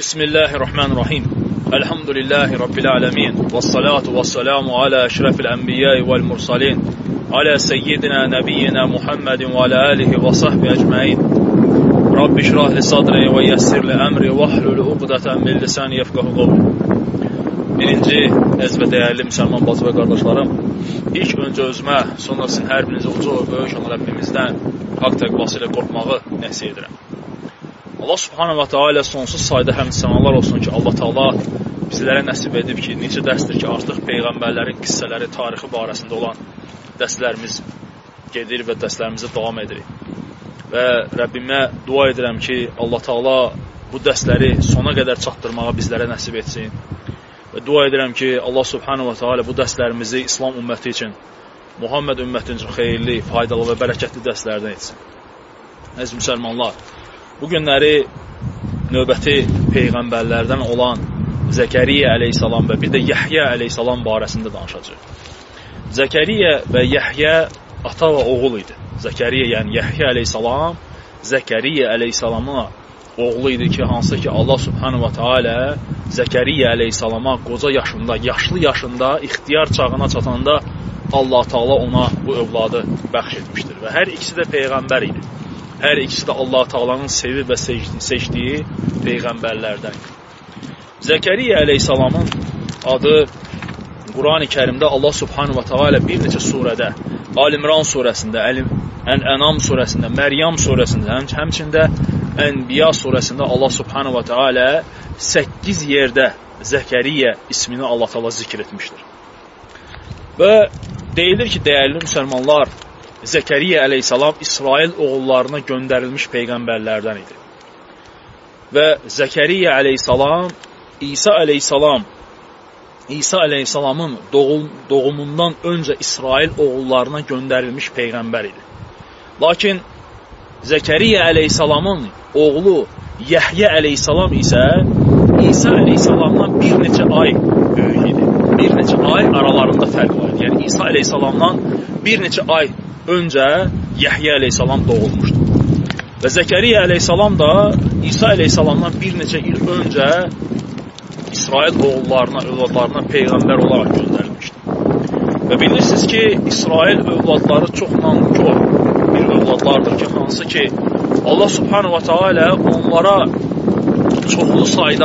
Bismillahirrahmanirrahim. Elhamdülillahi Rabbil alemin. Vessalatu vesselamu ala eşrefil enbiyai vel mursalin. Ala seyyidina nebiyyina Muhammedin ve ala alihi ve sahbihi ecmain. Rabbi şrahli sadri ve yessirli emri ve hlul uqdatan min lisani yefqahu qawli. Birinci əziz və dəyərli müsəlman bacı və qardaşlarım, ilk öncə özümə, sonra sizin hər birinizə uca və böyük olan Rəbbimizdən haqq təqvası ilə qorxmağı nəsihət edirəm. Allah subhanahu wa ta'ala sonsuz sayda həmd sənalar olsun ki, Allah Taala bizlərə nəsib edib ki, necə dərsdir ki, artıq peyğəmbərlərin qissələri, tarixi barəsində olan dərslərimiz gedir və dərslərimizi davam edirik. Və Rəbbimə dua edirəm ki, Allah Taala bu dərsləri sona qədər çatdırmağa bizlərə nəsib etsin. Və dua edirəm ki, Allah subhanahu wa ta'ala bu dərslərimizi İslam ümməti üçün, Muhammed ümməti üçün xeyirli, faydalı və bərəkətli dərslərdən etsin. Əziz müsəlmanlar, bu günləri növbəti peyğəmbərlərdən olan Zəkəriyyə əleyhissalam və bir də Yəhyə əleyhissalam barəsində danışacaq. Zəkəriyyə və Yəhyə ata və oğul idi. Zəkəriyyə, yəni Yəhyə əleyhissalam, Zəkəriyyə əleyhissalamın oğlu idi ki, hansı ki Allah subhanahu wa ta'ala Zəkəriyyə əleyhissalama qoca yaşında, yaşlı yaşında, ixtiyar çağına çatanda Allah Taala ona bu övladı bəxş etmişdir. Və hər ikisi də peyğəmbər idi. Hər ikisi də Allah Taala'nın sevib və seçdiyi peyğəmbərlərdən. Zəkəriyyə əleyhissalamın adı Qurani Kərimdə Allah subhanahu wa ta'ala bir neçə surədə, Al-İmran surəsində, Ən'am surəsində, Məryəm surəsində, həmçində Ənbiya surəsində Allah subhanahu wa ta'ala 8 yerdə Zəkəriyyə ismini Allah Taala zikr etmişdir. Və deyilir ki, dəyərli müsəlmanlar, Zəkəriyyə əleyhissalam İsrail oğullarına göndərilmiş peyğəmbərlərdən idi. Və Zəkəriyyə əleyhissalam İsa əleyhissalamın doğumundan öncə İsrail oğullarına göndərilmiş peyğəmbər idi. Lakin Zəkəriyyə əleyhissalamın oğlu Yəhyə əleyhissalam isə İsa əleyhissalamdan bir neçə ay böyük idi. Bir neçə ay aralarında fərq var. Yəni İsa əleyhissalamdan bir neçə ay öncə Yəhyə əleyhissalam doğulmuşdu. Və Zəkəriyyə əleyhissalam da İsa əleyhissalamdan bir neçə il öncə İsrail oğullarına, övladlarına peyğəmbər olaraq göndərilmişdi. Və bilirsiniz ki, İsrail övladları çox nankor bir övladlardır ki, hansı ki Allah subhanahu wa ta'ala onlara çoxlu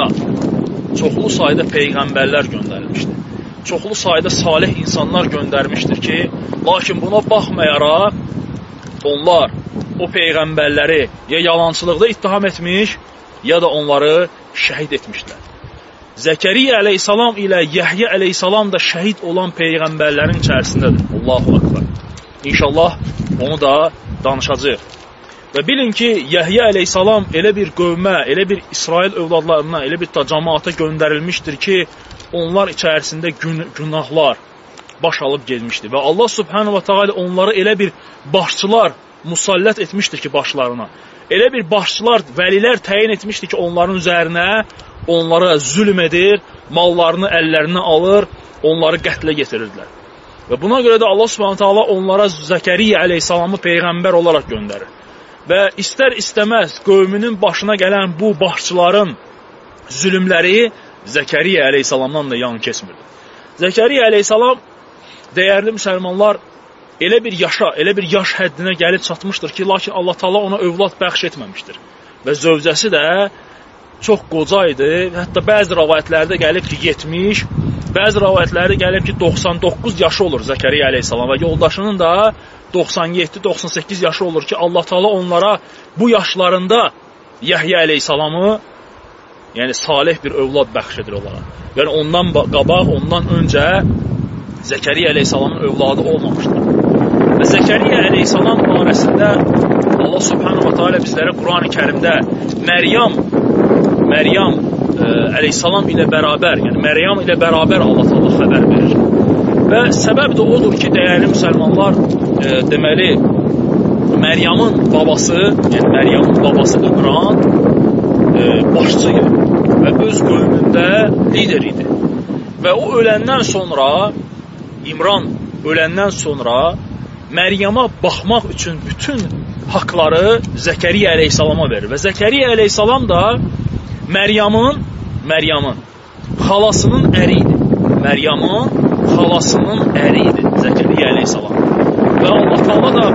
sayda peyğəmbərlər göndərilmişdir. Çoxlu sayda salih insanlar göndərmişdir ki, lakin buna baxmayaraq onlar o peyğəmbərləri ya yalançılıqda ittiham etmiş, ya da onları şəhid etmişlər. Zəkəriyyə əleyhissalam ilə Yəhyə əleyhissalam da şəhid olan peyğəmbərlərin içərisindədir. Allahu akbar. İnşallah onu da danışacağıq. Və bilin ki, Yəhyə əleyhissalam elə bir qövmə, elə bir İsrail övladlarına, elə bir cəmaata göndərilmişdir ki, onlar içərisində günahlar baş alıb gelmişdir. Və Allah subhanahu wa ta'ala onları elə bir başçılar musallət etmişdir ki, başlarına. Elə bir başçılar, vəlilər təyin etmişdir ki, onların üzərinə onlara zülm edir, mallarını əllərinə alır, onları qətlə yetirirdilər. Və buna görə də Allah subhanahu wa ta'ala onlara Zəkəriyyə əleyhissalamı peyğəmbər olaraq göndərir. Və istər-istəməz qövmünün başına gələn bu başçıların zülümləri Zəkəriyyə əleyhissalamdan da yan keçmirdi. Zəkəriyyə əleyhissalam, dəyərli müsəlmanlar, elə bir yaş həddinə gəlib çatmışdır ki, lakin Allah Taala ona övlad bəxş etməmişdir. Və zövcəsi də çox qoca idi. Hətta bəzi rəvayətlərdə gəlib ki, 70, bəzi rəvayətlərdə gəlib ki, 99 yaşı olur Zəkəriyyə əleyhissalam və yoldaşının da 97-98 yaşı olur ki, Allah Taala onlara bu yaşlarında Yəhyə əleyhissalamı, yəni salih bir övlad bəxş edir onlara. Yəni ondan qabaq, ondan öncə Zəkəriyyə əleyhissalamın övladı olmamışdır. Və Zəkəriyyə əleyhissalam barəsində Allah subhanahu wa ta'ala bizlərə Qurani Kərimdə Məryəm əleyhissalam ilə bərabər, yəni Məryəm ilə bərabər Allah Taala xəbər verir. Və səbəb də odur ki, dəyərli müsəlmanlar, deməli, Məryəmin babası İmran başçı idi və öz qövmündə lider idi. Və o öləndən sonra, İmran öləndən sonra Məryəmə baxmaq üçün bütün haqları Zəkəriyyə əleyhissalama verir. Və Zəkəriyyə əleyhissalam da Məryəmin Məryamın xalasının əri idi. Məryamın xalasının əri idi Zəkəriyyə əleyhissalam. Və Allah Taala da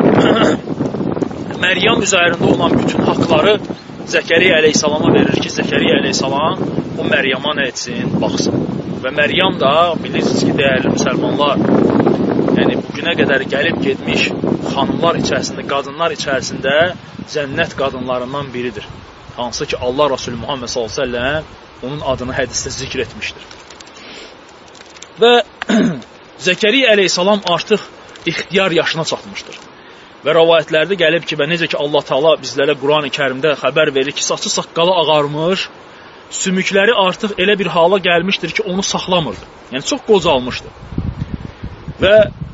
Məryam üzərində olan bütün haqları Zəkəriyyə əleyhissalama verir ki, Zəkəriyyə əleyhissalam o Məryama nə etsin, baxsın. Və Məryam da, bilirsiniz ki, dəyərli müsəlmanlar, yəni bugünə qədər gəlib getmiş xanımlar içərisində, qadınlar içərisində cənnət qadınlarından biridir. Hansı ki, Allah Resulü Muhammed s.ə.v onun adını hədisdə zikr etmişdir. Və Zəkəriyyə əleyhissalam artıq ixtiyar yaşına çatmışdır. Və rəvayətlərdə gəlib ki, və necə ki Allah Taala bizlərə Qurani Kərimdə xəbər verir ki, saçı saqqalı ağarmış, sümükləri artıq elə bir hala gəlmişdir ki, onu saxlamırdı. Yəni çox qocalmışdı. Və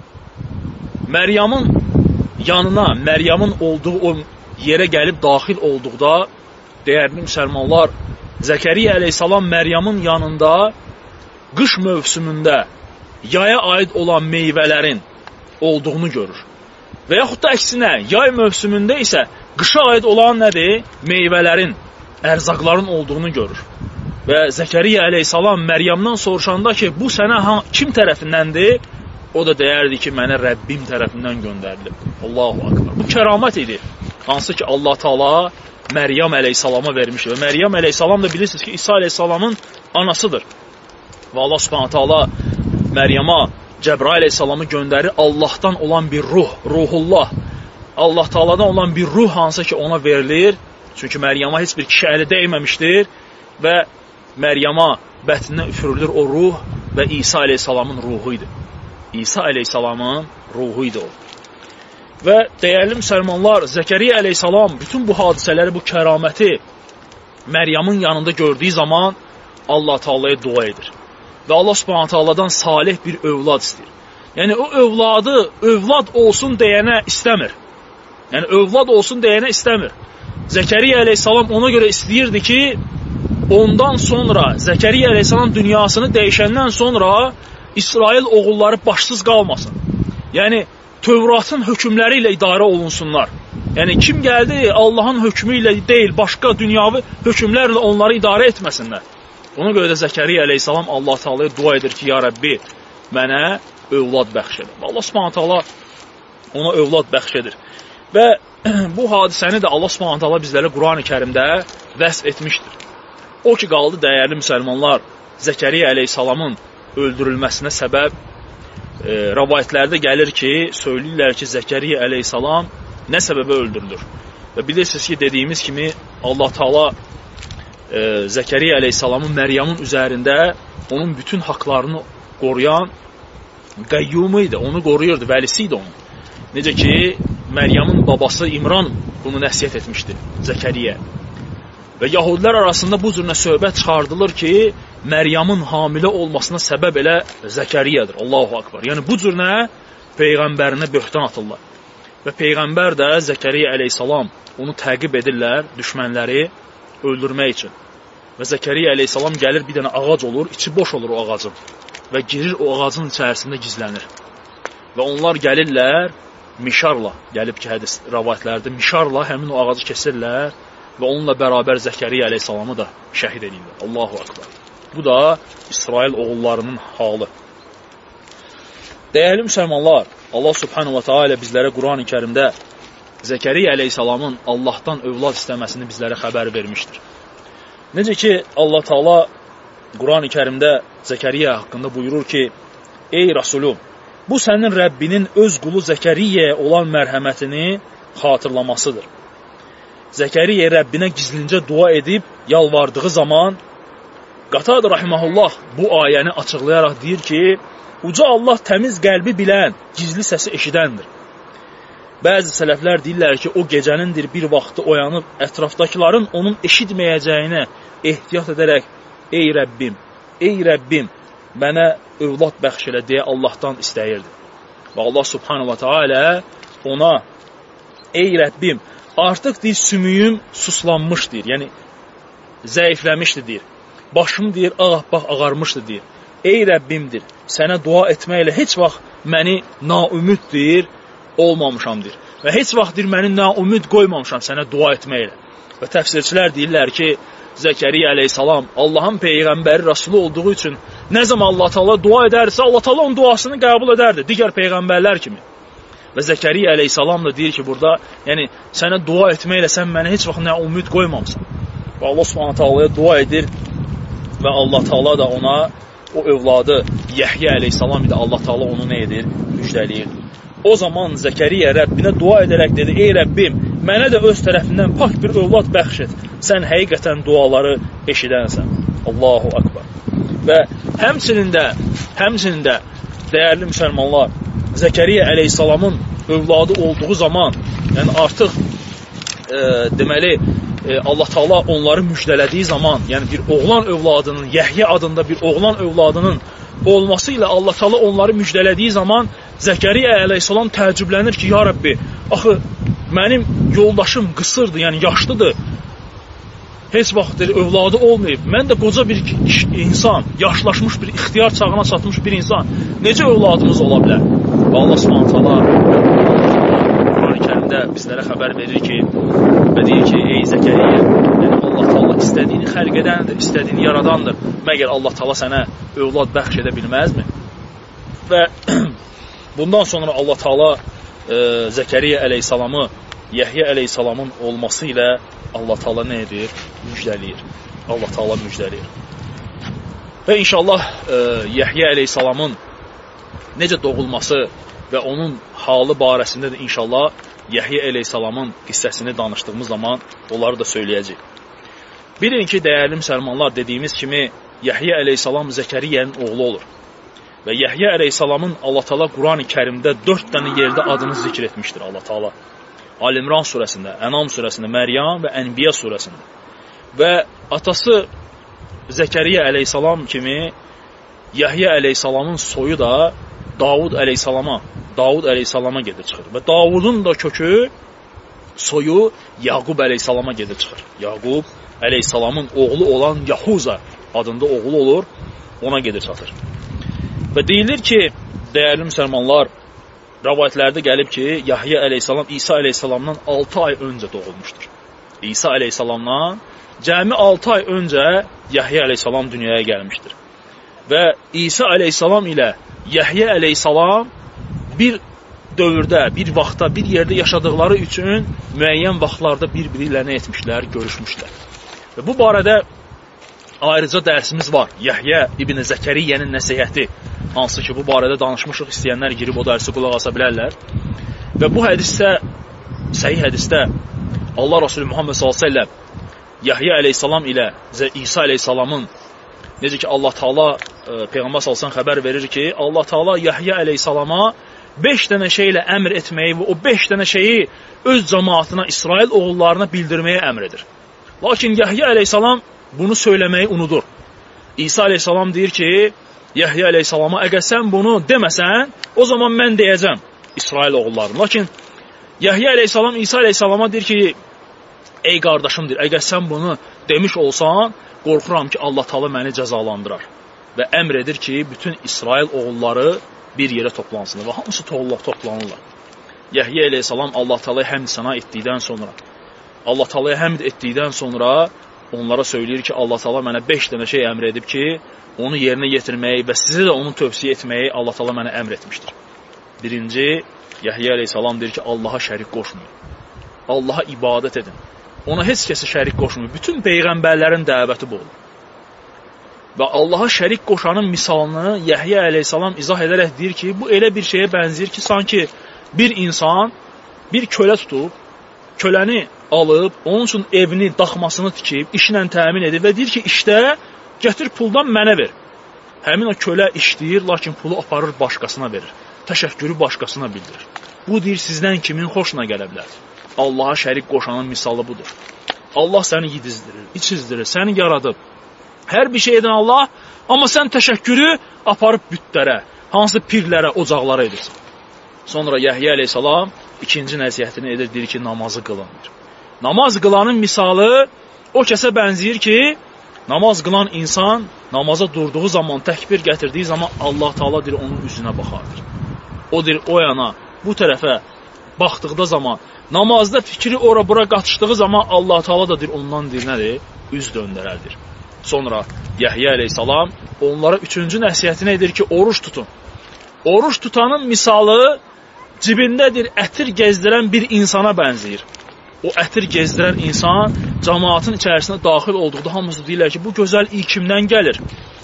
Məryamın yanına, Məryamın olduğu o yerə gəlib daxil olduqda, dəyərli müsəlmanlar, Zəkəriyyə əleyhissalam Məryamın yanında qış mövsümündə yaya aid olan meyvələrin olduğunu görür. Və yaxud da əksinə, yay mövsümündə isə qışa aid olan nədir? Meyvələrin, ərzaqların olduğunu görür. Və Zəkəriyyə əleyhissalam Məryamdan soruşanda ki, bu sənə kim tərəfindəndir? O da deyərdi ki, mənə Rəbbim tərəfindən göndərilib. Allahu akbar. Bu kəramət idi. Hansı ki, Allah Taala Məryam əleyhissalama vermişdir. Və Məryam əleyhissalam da bilirsiniz ki, İsa əleyhissalamın anasıdır. Və Allah subhanahu taala Məryama Cəbrail əleyhissalamı göndərir, Allahdan olan bir ruh, ruhullah. Allah Taaladan olan bir ruh hansı ki, ona verilir. Çünki Məryama heç bir kişi əli dəyməmişdir və Məryama bətnindən üfürülür o ruh və İsa əleyhissalamın ruhu idi. İsa əleyhissalamın ruhu idi o. Və dəyərli müsəlmanlar, Zəkəriyyə əleyhissalam bütün bu hadisələri, bu kəraməti Məryamın yanında gördüyü zaman Allah Taalaya dua edir. Və Allah subhanahu taaladan salih bir övlad istəyir. Yəni o övladı övlad olsun deyənə istəmir. Yəni övlad olsun deyənə istəmir. Zəkəriyyə əleyhissalam ona görə istəyirdi ki, ondan sonra Zəkəriyyə əleyhissalam dünyasını dəyişəndən sonra İsrail oğulları başsız qalmasın. Yəni Tövratın hökmləri ilə idarə olunsunlar. Yəni kim gəldi Allahın hökmü ilə deyil, başqa dünyavi hökmlərlə onları idarə etməsinlər. Ona görə də Zəkəriyyə əleyhissalam Allah Taalaya dua edir ki, ya Rəbbi, mənə övlad bəxş edir. Allah Subhanahu taala ona övlad bəxş edir. Və bu hadisəni də Allah Subhanahu taala bizlərə Qurani-Kərimdə vəsf etmişdir. O ki qaldı dəyərli müsəlmanlar, Zəkəriyyə əleyhissalamın öldürülməsinə səbəb rəvayətlərdə gəlir ki, söyləyirlər ki, Zəkəriyyə əleyhissalam nə səbəbə öldürülür? Və bilirsiniz ki, dediyimiz kimi Allah Taala Zəkəriyyə əleyhissalamın Məryamın üzərində onun bütün haqlarını qoruyan qəyyumu idi, onu qoruyurdu, vəlisi idi onun. Necə ki, Məryamın babası İmran bunu nəsiyyət etmişdi Zəkəriyyə. Və yahudilər arasında bu cürünə söhbət çıxardılır ki, Məryamın hamilə olmasına səbəb elə Zəkəriyyədir. Allahu akbar. Yəni bu cürünə Peyğəmbərinə böhtan atırlar. Və Peyğəmbər də Zəkəriyyə əleyhissalam onu təqib edirlər, düşmənləri öldürmək üçün. Və Zəkəriyyə əleyhissalam gəlir, bir dənə ağac olur, içi boş olur o ağacın. Və girir o ağacın içərisində gizlənir. Və onlar gəlirlər, mişarla, gəlib ki, hədis rəvayətlərdə mişarla həmin o ağacı kesirlər və onunla bərabər Zəkəriyyə əleyhissalamı da şəhid edirlər. Allahu akbar. Bu da İsrail oğullarının halı. Dəyərli müsəlmanlar, Allah subhanahu wa ta'ala bizlərə Qurani Kərimdə Zəkəriyyə əleyhissalamın Allahdan övlad istəməsini bizlərə xəbər vermişdir. Necə ki, Allah Taala Qurani Kərimdə Zəkəriyyə haqqında buyurur ki, ey Rasulum, bu sənin Rəbbinin öz qulu Zəkəriyyəyə olan mərhəmətini xatırlamasıdır. Zəkəriyyə Rəbbinə gizlincə dua edib yalvardığı zaman Qatad rahimehullah bu ayəni açıqlayaraq deyir ki, uca Allah təmiz qəlbi bilən, gizli səsi eşidəndir. Bəzi sələflər deyirlər ki, o gecənindir bir vaxtı oyanıb ətrafdakıların onun eşitməyəcəyinə ehtiyat edərək, ey Rəbbim, mənə övlad bəxş elə deyə Allahdan istəyirdi. Və Allah subhanahu wa ta'ala ona, ey Rəbbim, artıq deyir, sümüyüm suslanmış deyir, yəni zəifləmişdir deyir. Başım deyir, ağappaq ağarmışdır deyir. Ey Rəbbimdir, sənə dua etməklə heç vaxt məni naümid deyir, olmamışam deyir. Və heç vaxt deyir, məni naümid qoymamışam sənə dua etməklə. Və təfsirçilər deyirlər ki, Zəkəriyyə əleyhissalam Allahın peyğəmbəri rəsulu olduğu üçün nə zaman Allah Taala dua edərsə, Allah Taala onun duasını qəbul edərdi, digər peyğəmbərlər kimi. Və Zəkəriyyə əleyhissalam da deyir ki, burada, yəni sənə dua etməklə sən mənə heç vaxt nə ümid qoymamısan. Və Allah Subhanahu Taala'ya dua edir və Allah Taala da ona o övladı Yəhyə əleyhissalam idi, Allah Taala onu nə edir? Müjdələyir. O zaman Zəkəriyyə Rəbbinə dua edərək dedi, ey Rəbbim, mənə də öz tərəfindən pak bir övlad bəxş et. Sən həqiqətən duaları eşidənsən. Allahu Akbar. Və həmçinin də dəyərli müsəlmanlar, Zəkəriyyə əleyhissalamın övladı olduğu zaman, yəni artıq deməli Allah Taala onları müjdələdiyi zaman, yəni bir oğlan övladının, Yəhyə adında bir oğlan övladının olması ilə Allah Taala onları müjdələdiyi zaman Zəkəriyyə əleyhissalam təəccüblənir ki, ya Rəbbi, axı mənim yoldaşım qısırdır, yəni yaşlıdır. Heç vaxt övladı olmayıb. Mən də qoca bir insan, yaşlaşmış bir ixtiyar çağına çatmış bir insan. Necə övladımız ola bilər? Və Allah Subhanahu taala Quran-ı Kərimdə bizlərə xəbər verir ki, və deyir ki, ey Zəkəriyyə, yəni Allah Taala istədiyini xəlq edəndir, istədiyini yaradandır. Məgər Allah Taala sənə övlad bəxş edə bilməzmi? Və bundan sonra Allah Taala Zəkəriyyə əleyhissalamı Yəhyə əleyhissalamın olması ilə Allah Taala nə edir? Müjdələyir. Allah Taala müjdələyir. Və inşallah Yəhyə əleyhissalamın necə doğulması və onun halı barəsində də inşallah Yəhyə əleyhissalamın qissəsini danışdığımız zaman onları da söyləyəcək. Bilin ki, dəyərli müsəlmanlar, dediyimiz kimi Yəhyə əleyhissalam Zəkəriyyənin oğlu olur. Və Yəhyə əleyhissalamın Allah Taala Quran-ı Kərimdə 4 dənə yerdə adını zikr etmişdir Allah Taala. Al-İmran surəsində, Ənam surəsində, Məryəm və Ənbiya surəsində. Və atası Zəkəriyyə əleyhissalam kimi Yəhyə əleyhissalamın soyu da Davud əleyhissalama gedib çıxır. Və Davudun da kökü, soyu Yaqub əleyhissalama gedib çıxır. Yaqub əleyhissalamın oğlu olan Yahuza adında oğlu olur, ona gedib çatır. Və deyilir ki, dəyərli müsəlmanlar, rəvayətlərdə gəlib ki, Yəhyə əleyhissalam İsa əleyhissalamdan 6 ay öncə doğulmuşdur. İsa əleyhissalamdan cəmi 6 ay öncə Yəhyə əleyhissalam dünyaya gəlmişdir. Və İsa əleyhissalam ilə Yəhyə əleyhissalam bir dövrdə, bir vaxtda, bir yerdə yaşadıqları üçün müəyyən vaxtlarda bir-biri ilə nə etmişlər, görüşmüşlər. Və bu barədə ayrıca dərsimiz var. Yəhyə İbn Zəkəriyyənin nəsihəti, hansı ki, bu barədə danışmışıq, istəyənlər girib o dərsi qulaq asa bilərlər. Və bu hədisdə, səhih hədisdə Allah Resulü Muhammed s.ə.v Yəhyə əleyhissalam ilə İsa əleyhissalamın, necə ki, Allah Taala Peyğəmbər s.ə.v xəbər verir ki, Allah Taala Yəhyə əleyhissalama 5 dənə şeylə əmr etməyi və o 5 dənə şeyi öz cəmaatına, İsrail oğullarına bildirməyə əmr edir. Lakin Yəhyə əleyhissalam bunu söyləməyi unudur. İsa əleyhissalam deyir ki, Yəhyə əleyhissalama, əgər sən bunu deməsən, o zaman mən deyəcəm İsrail oğullarına. Lakin Yəhyə əleyhissalam İsa əleyhissalama deyir ki, ey qardaşımdır, əgər sən bunu demiş olsan, qorxuram ki, Allah Taala məni cəzalandırar. Və əmr edir ki, bütün İsrail oğulları bir yerə toplansınlar və hamısı toplanırlar. Yəhyə əleyhissalam Allah Taalaya həmd səna etdikdən sonra, Allah Taalaya həmd etdikdən sonra onlara söyləyir ki, Allah Taala mənə 5 dənə şey əmr edib ki, onu yerinə yetirməyi və sizə də onu tövsiyə etməyi Allah Taala mənə əmr etmişdir. Birinci, Yəhyə əleyhissalam deyir ki, Allaha şərik qoşmayın. Allaha ibadət edin. Ona heç kəsə şərik qoşmayın. Bütün peyğəmbərlərin dəvəti bu olur. Və Allaha şərik qoşanın misalını Yəhyə əleyhissalam izah edərək deyir ki, bu elə bir şeyə bənzir ki, sanki bir insan bir kölə tutub, köləni alıb, onun üçün evini, daxmasını tikib, işlə təmin edib və deyir ki, işdə gətir puldan mənə ver. Həmin o kölə işləyir, lakin pulu aparır başqasına verir. Təşəkkürü başqasına bildirir. Bu deyir, sizdən kimin xoşuna gələ bilər? Allaha şərik qoşanın misalı budur. Allah səni yedizdirir, içizdirir, səni yaradıb. Hər bir şey edən Allah, amma sən təşəkkürü aparıb bütlərə, hansı pirlərə, ocaqlara edirsən. Sonra Yəhyə əleyhissalam ikinci nəsihətini edir, deyir ki, namazı qılınır. Namaz qılanın misalı o kəsə bənzəyir ki, namaz qılan insan namaza durduğu zaman, təkbir gətirdiyi zaman Allah Taala deyir, onun üzünə baxardır. O deyir, o yana, bu tərəfə baxdıqda zaman, namazda fikri ora-bura qatışdığı zaman Allah Taala da deyir, ondan deyir, nədir? üz döndərərdir. Sonra Yəhya əleyhissalam onlara üçüncü nəsihətini edir ki, oruç tutun. Oruç tutanın misalı cibindədir ətir gezdirən bir insana bənzəyir. O ətir gezdirən insan cəmaatın içərisində daxil olduqda hamısı deyirlər ki, bu gözəl iyi kimdən gəlir?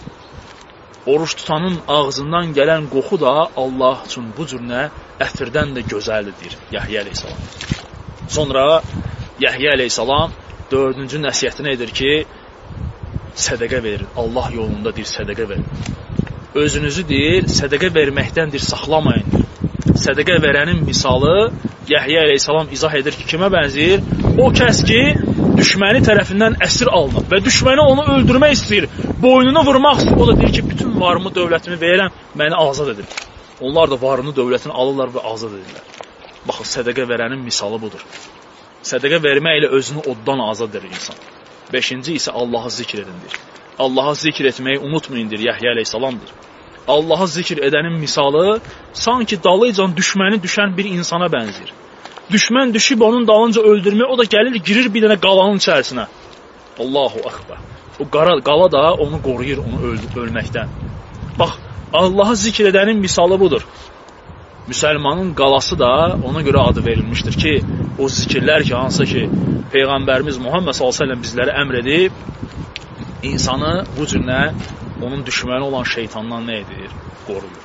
Oruç tutanın ağzından gələn qoxu da Allah üçün bu cür ətirdən də gözəldir, Yəhya əleyhissalam. Sonra Yəhya əleyhissalam dördüncü nəsihətini edir ki, sədəqə verin, Allah yolunda deyir, sədəqə verin. Özünüzü deyir, sədəqə verməkdəndir, saxlamayın. Sədəqə verənin misalı Yəhya əleyhissalam izah edir ki, kimə bənzəyir? O kəs ki, düşməni tərəfindən əsir alınıb və düşməni onu öldürmək istəyir, boynunu vurmaq istəyir. O da deyir ki, bütün varımı, dövlətimi verirəm, məni azad edin. Onlar da varını, dövlətini alırlar və azad edirlər. Baxın, sədəqə verənin misalı budur. Sədəqə vermək ilə özünü oddan azad edir insan. Beşinci isə Allahı zikr edindir. Allahı zikr etməyi unutmayındır, Yəhya əleyhissalamdır. Allahı zikr edənin misalı sanki dalıcan düşməni düşən bir insana bənzir. Düşmən düşüb onun dalınca öldürmək, o da gəlir, girir bir dənə qalanın içərisinə. Allahu Akbar. O qala da onu qoruyur, onu ölməkdən. Bax, Allahı zikr edənin misalı budur. Müsəlmanın qalası da ona görə adı verilmişdir ki, o zikirlər ki, hansı ki, Peyğəmbərimiz Muhammed s.ə.v bizlərə əmr edib, insanı bu cürlə onun düşməni olan şeytandan nə edir? Qoruyur.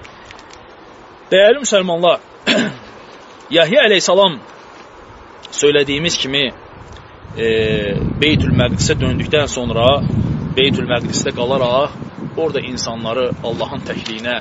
Dəyərli müsəlmanlar, Yəhya əleyhissalam söylədiyimiz kimi Beytül-Məqdisə döndükdən sonra Beytül-Məqdisdə qalaraq orada insanları Allahın təkliyinə,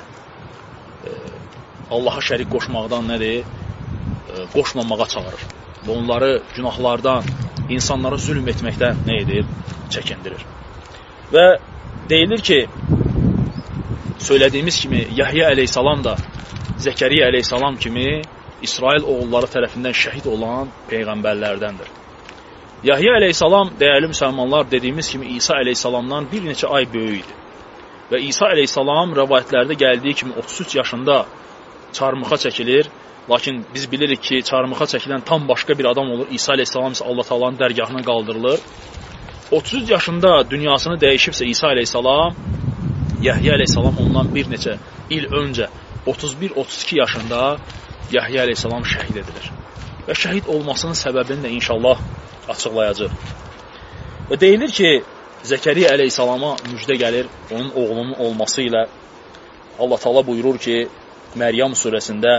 Allaha şərik qoşmaqdan nədir? Qoşmamağa çağırır. Və onları günahlardan, insanlara zülm etməkdən nə edir? Çəkindirir. Və deyilir ki, söylədiyimiz kimi Yəhya əleyhissalam da Zəkəriyyə əleyhissalam kimi İsrail oğulları tərəfindən şəhid olan peyğəmbərlərdəndir. Yəhya əleyhissalam, dəyərli müsəlmanlar, dediyimiz kimi İsa əleyhissalamdan bir neçə ay böyük idi. Və İsa əleyhissalam rəvayətlərdə gəldiyi kimi 33 yaşında çarmıxa çəkilir. Lakin biz bilirik ki, çarmıxa çəkilən tam başqa bir adam olur. İsa əleyhissalam isə Allah Taala'nın dərgahına qaldırılır. 33 yaşında dünyasını dəyişibsə İsa əleyhissalam, Yəhya əleyhissalam ondan bir neçə il öncə 31-32 yaşında Yəhya əleyhissalam şəhid edilir. Və şəhid olmasının səbəbini də inşallah açıqlayacaq. Və deyilir ki, Zəkəriyyə əleyhissalama müjdə gəlir onun oğlunun olması ilə. Allah Taala buyurur ki, Məryəm surəsində: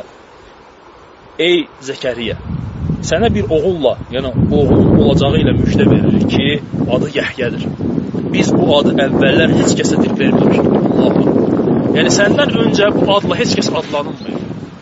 Ey Zəkəriyyə, sənə bir oğulla, yəni oğlun olacağı ilə müjdə veririk ki, adı Yəhyədir. Biz bu adı əvvəllər heç kəsə dil verməmişdik. Allah. Yəni səndən öncə bu adla heç kəs adlanılmıyor.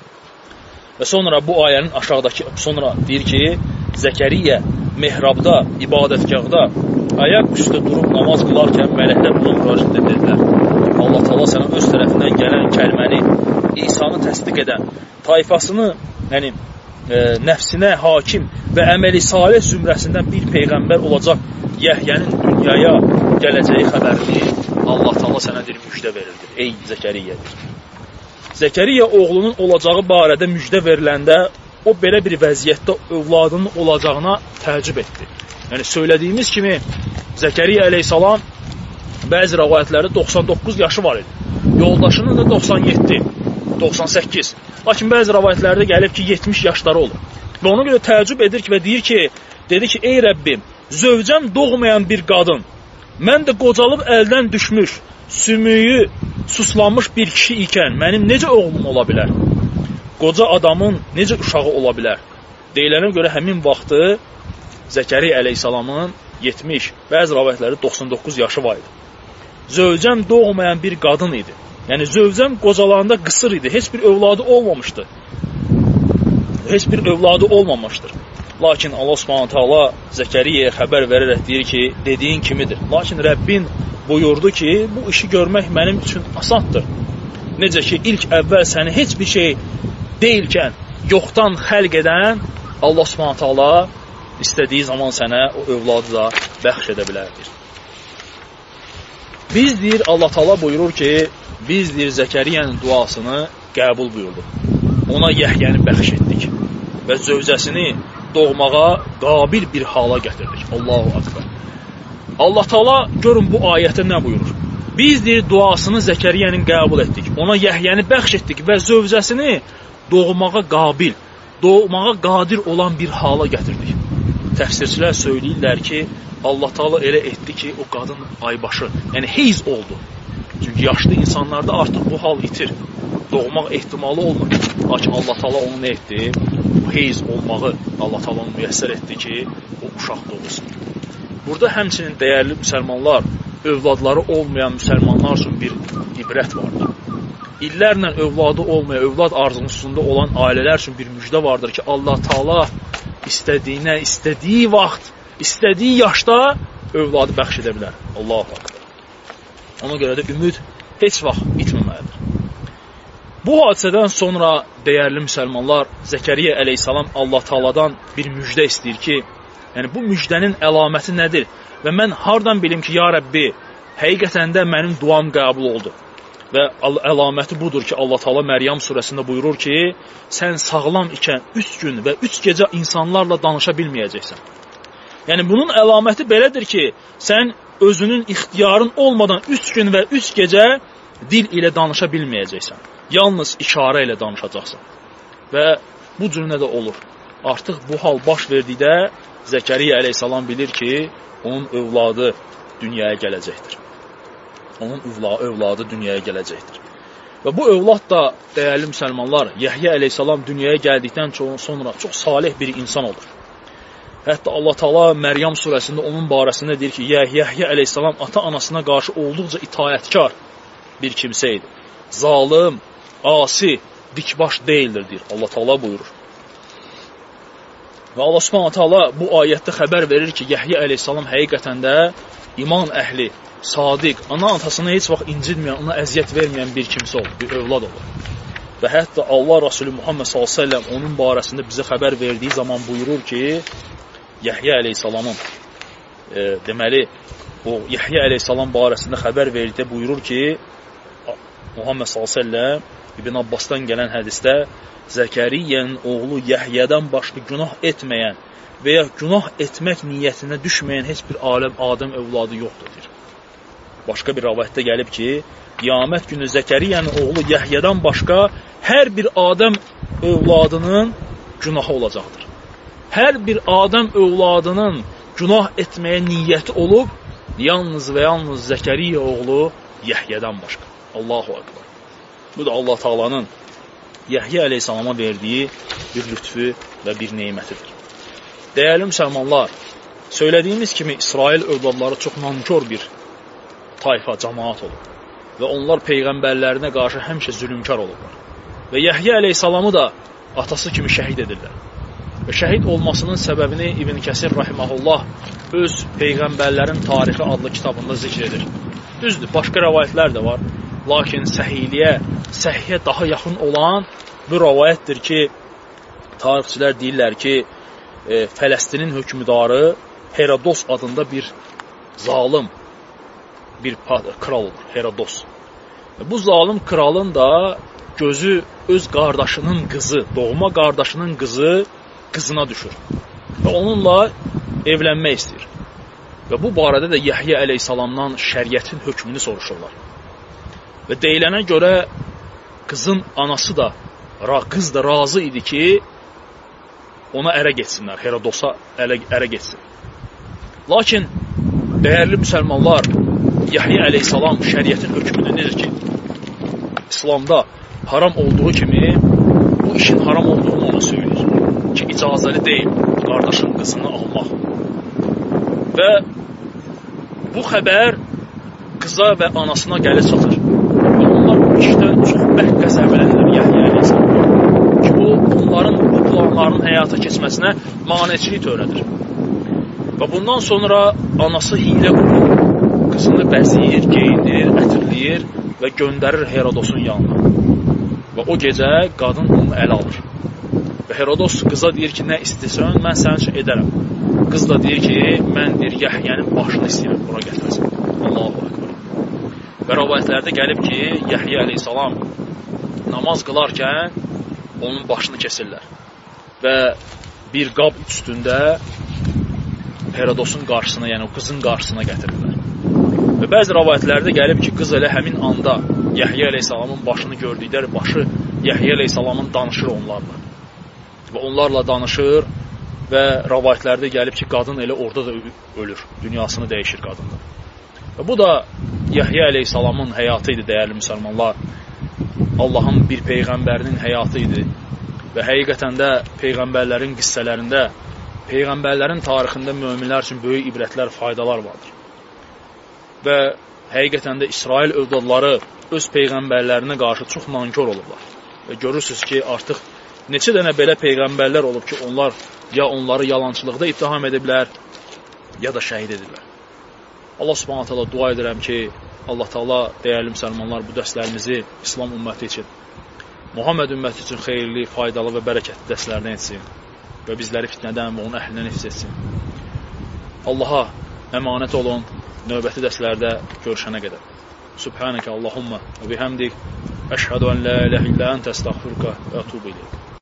Və sonra bu ayənin aşağıdakı sonra deyir ki, Zəkəriyyə mehrabda, ibadətgahda ayaq üstə durub namaz qılarkən mələklər buna müraciət edirlər. Allah Taala sənə öz tərəfindən gələn kəlməni, İsa'nı təsdiq edən, tayfasını, yəni nəfsinə hakim və əməli salih zümrəsindən bir peyğəmbər olacaq Yəhyənin dünyaya gələcəyi xəbərini Allah Taala sənə müjdə verirdir. Ey Zəkəriyyə. Zəkəriyyə oğlunun olacağı barədə müjdə veriləndə o belə bir vəziyyətdə övladının olacağına təəccüb etdi. Yəni söylədiyimiz kimi Zəkəriyyə əleyhissalam bəzi rəvayətlərdə 99 yaşı var idi. Yoldaşının da 97, 98. Lakin bəzi rəvayətlərdə gəlib ki 70 yaşları olur. Və ona görə təəccüb edir ki və deyir ki, dedi ki, ey Rəbbim, zövcəm doğmayan bir qadın, mən də qocalıb əldən düşmüş, sümüyü suslanmış bir kişi ikən mənim necə oğlum ola bilər? Qoca adamın necə uşağı ola bilər? Deyilənə görə həmin vaxtı Zəkəriyyə əleyhissalamın 70, bəzi rəvayətlərdə 99 yaşı var idi. Zövcəm doğmayan bir qadın idi. Yəni zövcəm qocalarında qısır idi. Heç bir övladı olmamışdı. Heç bir övladı olmamışdır. Lakin Allah Subhanahu taala Zəkəriyyəyə xəbər verərək deyir ki, dediyin kimidir. Lakin Rəbbin buyurdu ki, bu işi görmək mənim üçün asandır. Necə ki, ilk əvvəl səni heç bir şey deyilkən, yoxdan xəlq edən Allah Subhanahu taala istədiyi zaman sənə o övladı da bəxş edə bilərdir. Biz deyir, Allah Taala buyurur ki, biz deyir Zəkəriyyənin duasını qəbul buyurduq. Ona Yəhyəni bəxş etdik və zövcəsini doğmağa qabil bir hala gətirdik. Allahu Akbar. Allah Taala görün bu ayətdə nə buyurur? Biz deyir duasını Zəkəriyyənin qəbul etdik. Ona Yəhyəni bəxş etdik və zövcəsini doğmağa qabil, doğmağa qadir olan bir hala gətirdik. Təfsirçilər söyləyirlər ki, Allah Taala elə etdi ki, o qadın aybaşı, yəni heyz oldu. Çünki yaşlı insanlarda artıq bu hal itir. Doğmaq ehtimalı olmur. Lakin Allah Taala onu nə etdi? Bu heyz olmağı Allah Taala onu müyəssər etdi ki, o uşaq doğulsun. Burada həmçinin dəyərli müsəlmanlar, övladları olmayan müsəlmanlar üçün bir ibrət vardır. İllərlə övladı olmayan, övlad arzusunda olan ailələr üçün bir müjdə vardır ki, Allah Taala istədiyinə, istədiyi vaxt, istədiyi yaşda övladı bəxş edə bilər. Allahu Akbar. Ona görə də ümid heç vaxt itməməlidir. Bu hadisədən sonra dəyərli müsəlmanlar, Zəkəriyyə əleyhissalam Allah Taaladan bir müjdə istəyir ki, yəni bu müjdənin əlaməti nədir? Və mən hardan bilim ki, ya Rəbbi, həqiqətən də mənim duam qəbul oldu. Və əlaməti budur ki, Allah Taala Məryəm surəsində buyurur ki, sən sağlam ikən 3 gün və 3 gecə insanlarla danışa bilməyəcəksən. Yəni bunun əlaməti belədir ki, sən özünün ixtiyarın olmadan 3 gün və 3 gecə dil ilə danışa bilməyəcəksən. Yalnız işarə ilə danışacaqsan. Və bu cür nə də olur. Artıq bu hal baş verdikdə Zəkəriyyə əleyhissalam bilir ki, onun övladı dünyaya gələcəkdir. Onun övladı dünyaya gələcəkdir. Və bu övlad da, dəyərli müsəlmanlar, Yəhyə əleyhissalam dünyaya gəldikdən sonra çox salih bir insan olur. Hətta Allah Taala Məryəm surəsində onun barəsində deyir ki, Yəhyə əleyhissalam ata-anasına qarşı olduqca itaətkar bir kimsə idi. Zalım, asi, dikbaş deyildir, deyir. Allah Taala buyurur. Və Allah Subhanahu taala bu ayətdə xəbər verir ki, Yəhyə əleyhissalam həqiqətən də iman əhli, sadiq, ana-atasına heç vaxt incitməyən, ona əziyyət verməyən bir kimsə olur, bir övlad olur. Və hətta Allah Rasulü Muhammed s.ə.v onun barəsində bizə xəbər verdiyi zaman buyurur ki, Yəhyə əleyhissalamın, deməli, o Yəhyə əleyhissalam barəsində xəbər verdikdə buyurur ki, Muhammed s.ə.v İbn Abbasdan gələn hədisdə Zəkəriyyənin oğlu Yəhyədən başqa günah etməyən və ya günah etmək niyyətinə düşməyən heç bir Adəm övladı yoxdur, deyir. Başqa bir rəvayətdə gəlib ki, qiyamət günü Zəkəriyyənin oğlu Yəhyədən başqa hər bir Adəm övladının günahı olacaqdır. Hər bir Adəm övladının günah etməyə niyyəti olub, yalnız və yalnız Zəkəriyyə oğlu Yəhyədən başqa. Allahu Akbar. Bu da Allah Taala'nın Yəhyə əleyhissalama verdiyi bir lütfü və bir neymətidir. Dəyərli müsəlmanlar, söylədiyimiz kimi İsrail övladları çox nankor bir tayfa, cəmaat olur. Və onlar peyğəmbərlərinə qarşı həmişə zülümkar olurlar. Və Yəhyə əleyhissalamı da atası kimi şəhid edirlər. Və şəhid olmasının səbəbini İbn Kəsir rahiməhullah öz Peyğəmbərlərin tarixi adlı kitabında zikr edir. Düzdür, başqa rəvayətlər də var. Lakin səhihə daha yaxın olan bu rəvayətdir ki, tarixçilər deyirlər ki, Fələstinin hökmdarı Herodos adında bir zalim, bir kral olur, Herodos. Bu zalim kralın da gözü öz qardaşının qızı, doğma qardaşının qızına düşür və onunla evlənmək istəyir. Və bu barədə də Yəhyə əleyhissalamdan şəriətin hökmünü soruşurlar. Və deyilənə görə qızın anası da, qız da razı idi ki, ona ərə getsinlər, Herodosa ərə getsin. Lakin, dəyərli müsəlmanlar, Yəhyə əleyhissalam şəriətin hökmünü nedir ki, İslamda haram olduğu kimi, bu işin haram olduğunu ona söyləyir ki, icazəli deyil qardaşın qızını almaq. Və bu xəbər qıza və anasına gəlir çatır. Və onlar bu işdən çox bərk qəzəblənirlər Yəhyə əleyhissalam ki, bu, onların bu planlarının həyata keçməsinə maneçilik törədir. Və bundan sonra anası hiylə qurur, qızını bəziyir, geyindirir, ətirləyir və göndərir Herodosun yanına. Və o gecə qadın onu ələ alır. Və Herodos qıza deyir ki, nə istəsən, mən sənin üçün edərəm. Qız da deyir ki, mən deyir, Yəhyənin başını istəyirəm, bura gətirəsin. Allahu Akbar. Və rəvayətlərdə gəlib ki, Yəhyə əleyhissalam namaz qılarkən onun başını kesirlər. Və bir qab üstündə Herodosun qarşısına, yəni o qızın qarşısına gətirirlər. Və bəzi rəvayətlərdə gəlib ki, qız elə həmin anda Yəhya əleyhissalamın başını gördükdə başı Yəhya əleyhissalamın danışır onlarla. Və onlarla danışır və rəvayətlərdə gəlib ki, qadın elə orada da ölür. Dünyasını dəyişir qadında. Və bu da Yəhya əleyhissalamın həyatı idi, dəyərli müsəlmanlar. Allahın bir peyğəmbərinin həyatı idi. Və həqiqətən də peyğəmbərlərin qissələrində, peyğəmbərlərin tarixində möminlər üçün böyük ibrətlər, faydalar vardır. Və həqiqətən də İsrail övladları öz peyğəmbərlərinə qarşı çox nankor olurlar. Və görürsünüz ki, artıq neçə dənə belə peyğəmbərlər olub ki, onlar ya onları yalançılıqda ittiham ediblər, ya da şəhid ediblər. Allah subhanahu ta'ala dua edirəm ki, Allah ta'ala dəyərli müsəlmanlar bu dərslərimizi İslam ümməti üçün, Muhammed ümməti üçün xeyirli, faydalı və bərəkətli dərslərdən etsin və bizləri fitnədən və onun əhlindən hifz etsin. Allaha əmanət olun, növbəti dərslərdə görüşənə qədər. Subhanəkə Allahumma və bihamdik, əşhədu ən la iləhə illə əntə əstəğfirukə və ətubu iləyik.